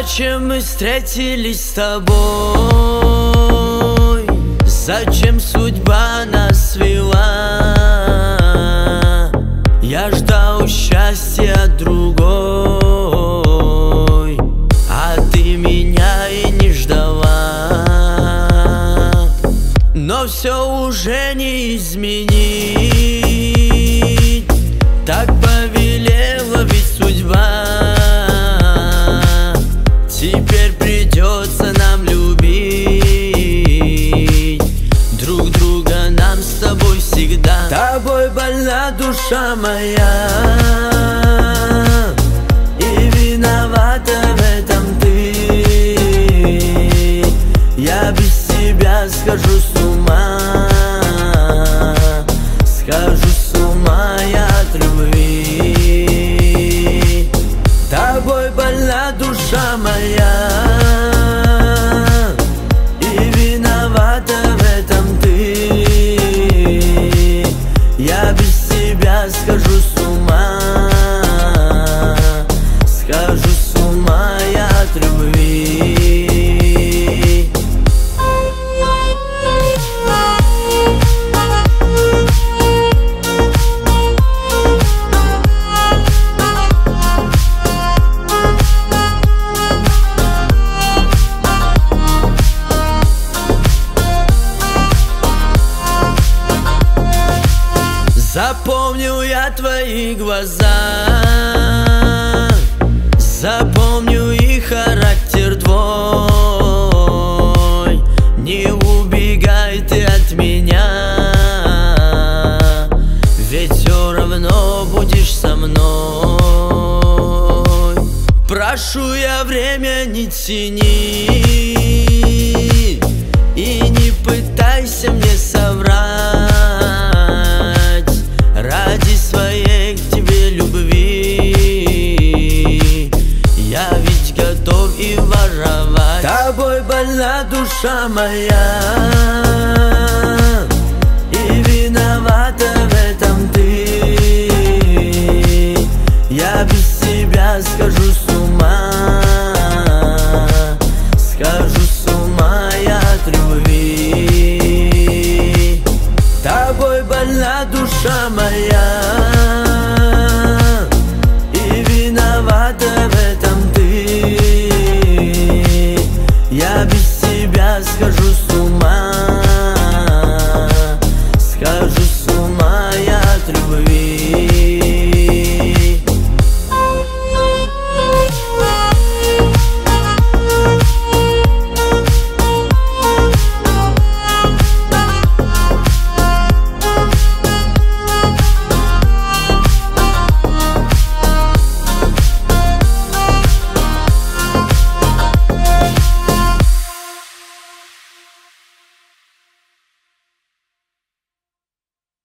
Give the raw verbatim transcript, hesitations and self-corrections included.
Зачем мы встретились с тобой? Зачем судьба нас свела? Я ждал счастья другой, а ты меня и не ждала. Но все уже не изменить, так повелела ведь судьба. Теперь придется нам любить друг друга, нам с тобой всегда. Тобой больна душа моя, и виновата в этом ты. Я без тебя схожу с ума, схожу с ума я от любви. Тобой больна душа моя, и виновата в этом ты. Я без тебя схожу с ума, схожу с ума я от любви. Запомню я твои глаза, запомню и характер твой. Не убегай ты от меня, ведь все равно будешь со мной. Прошу я, время не тяни и не пытайся мне соврать. Ради своей к тебе любви я ведь готов и воровать. Тобой больна душа моя,